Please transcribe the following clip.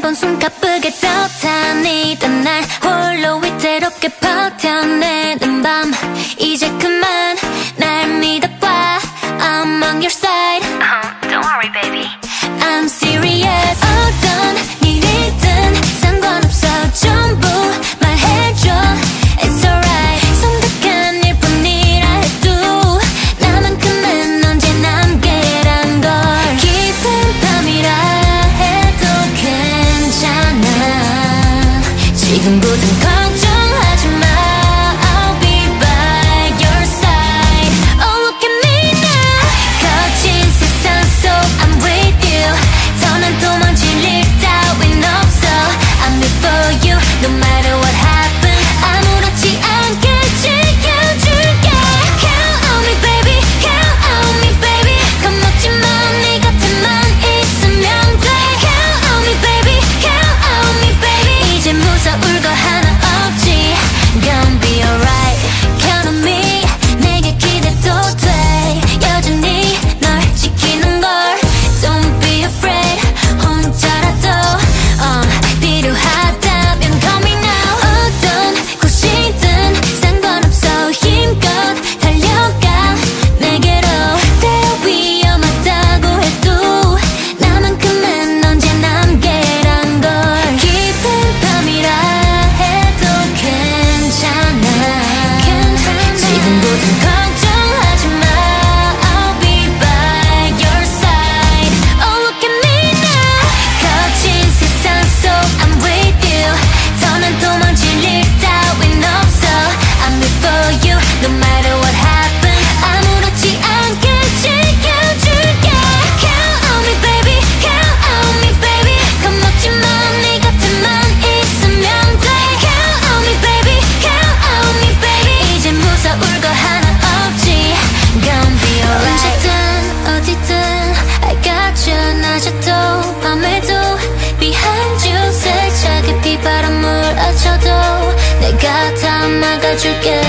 번 숨 가쁘게 떠다니던 날 홀로 위태롭게 버텨내는 밤 이제 그만 날 믿어봐 I'm on your side Don't worry baby I'm serious 어떤 일이든 상관없어 전부 말해줘 It's alright 성격한 일뿐이라 해도 나만큼은 언제나 함께란 걸 깊은 밤이라 해도 괜찮아 지금부턴 걱정하지 마 I'll be by your side Oh look at me now 거친 세상 속 I'm with you 더는 도망칠 일 따윈 없어 I'm here for you no matter what happens 아무렇지 않게 지켜줄게 Count on me baby count on me baby 겁먹지 마 네 곁에만 있으면 돼 Count on me baby count on me baby 이제 무서울 거 하나 없지 Gonna be alright Count on me 내게 기대도 돼 여전히 널 지키는 걸 Don't be afraid 혼자라도 필요하다면 call me now 어떤 곳이든 상관없어 힘껏 달려가 내게로 때로 위험하다고 해도 나만큼은 언제나 함께란 걸 깊은 밤이라 해도 괜찮아 지금부턴 걱정하지 마 I'll be by your side Oh look at me now 거친 세상 속 I'm with you 더는 도망칠 일 따윈 없어 I'm here for you no matter what happens 아무렇지 않게 지켜줄게 Count on me baby count on me baby 겁먹지 마 네 곁에만 있으면 돼 Count on me baby count on me baby 이제 무서울 거 하나 없지 Gonna be alright 언제든 어디든 I got you 낮에도 밤에도 Behind you 세차게 비바람 물어줘도 내가 다 막아줄게